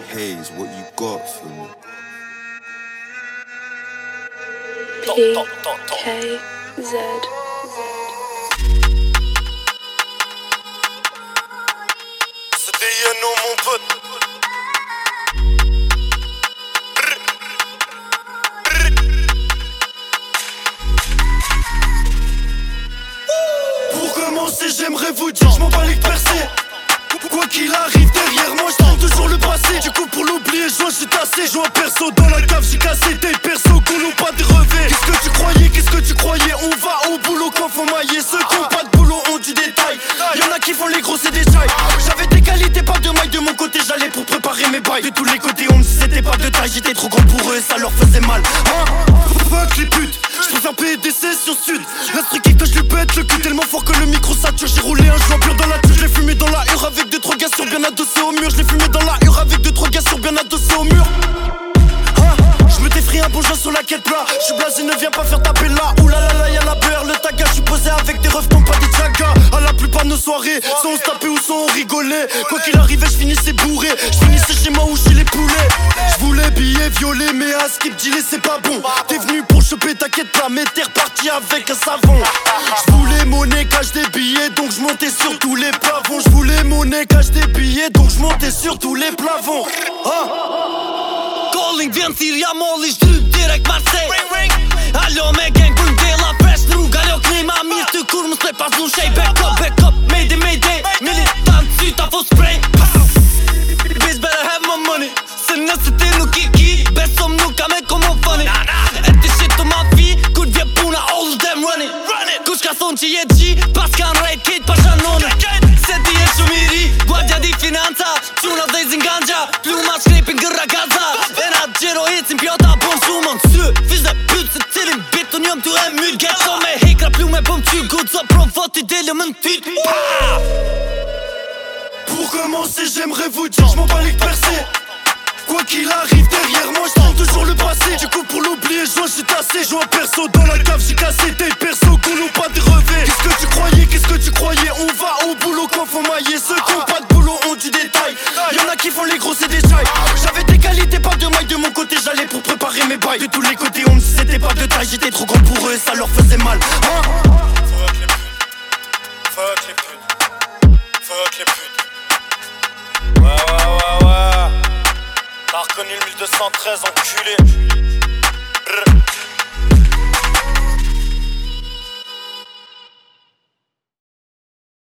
Hayes, what you got for me? PKZ. C'est des Yano, mon pote. Pour commencer, j'aimerais vous dire, je m'en bats les percés. Quoi qu'il arrive derrière moi, je tente toujours le passé. Du coup pour l'oublier, je suis tassé. Je vois un perso dans la cave, j'ai cassé des persos qu'on n'a pas de revers. Qu'est-ce que tu croyais, on va au boulot quand faut mailler. Ceux qui ont pas de boulot ont du détail. Y'en a qui font les gros, c'est des chailles. J'avais des qualités, pas de maille de mon côté. J'allais pour préparer mes bails. De tous les côtés, on me disait c'était pas de taille. J'étais trop grand pour eux, ça leur faisait mal. Fuck les putes, je préfère payer des sessions sud. L'instru kick que je lui pète le cul tellement fort que le micro sature. J'ai roulé un joint pur dans la tue, je l'ai fumé dans la hure avec 2-3 gars sur bien adossés au mur. Je l'ai fumé dans la hure avec 2-3 gars sur bien adossés au mur. Je me défrie un bon joint sur la quête plat. Je suis blasé, ne viens pas faire taper là. Oulalala, y'a la beurre, le taga. Je suis posé avec des refs, non pas des tchagas. À la plupart de nos soirées, soit on se tapait ou soit on rigolait. Quoi qu'il arrivait, je finissais bourré. Je finissais chez moi où j'ai les poulets. Je voulais billets violets, mais à skip dealer c'est pas bon. T'es venu pour choper, t'inquiète pas, mais t'es reparti avec un savon. Je voulais monnaie, cache des billets, donc je montais sur tous les plafonds. Je voulais monnaie, cache des billets, donc je montais sur tous les plafonds. Calling vjen thirja molli shtyp direkt Marseille. Allo me gang kun dela fresh rrug. Allo klima mirë ty kur mos me pasu shej. Back up, mayday, mayday. Militant syta fo spray. Bitch better have my money. Se nëse ti nuk i ki, besom nuk ka me komo funny. E ti shit to ma fi, kur vje puna all of them running. Kush ka thon që jet gji, pas kan rejt kejt pa shanone. Se ti e shumë i ri, guardia di finanza. Quna dhe zinganja, pluma shkrepin gërra gaza. Gjero ecim pjata bon sumon sy. Fish dhe pyt se cilin bitun jom t'u e myt. Get so me hekra plume bëm ty. Good so provot i delë më n'tyt. Pour commencer j'aimerais vous dire, j'm'en bats les percés. Quoi qu'il arrive derrière moi, je tente toujours le passé. Du coup pour l'oublier, je suis tassé. Je vois un perso dans la cave, j'ai cassé des persos qu'on n'a pas de revers. Qu'est-ce que tu croyais, on va au boulot quand faut mailler. Ceux qui ont pas de boulot ont du détail. Y'en a qui font les gros, c'est des chailles. J'avais des qualités, pas de maille de mon côté. J'allais pour préparer mes bails. De tous les côtés, on me disait c'était pas de taille. J'étais trop grand pour eux, ça leur faisait mal. Fuck les putes. Fuck les putes. Ouais. T'as reconnu le 1213, enculé.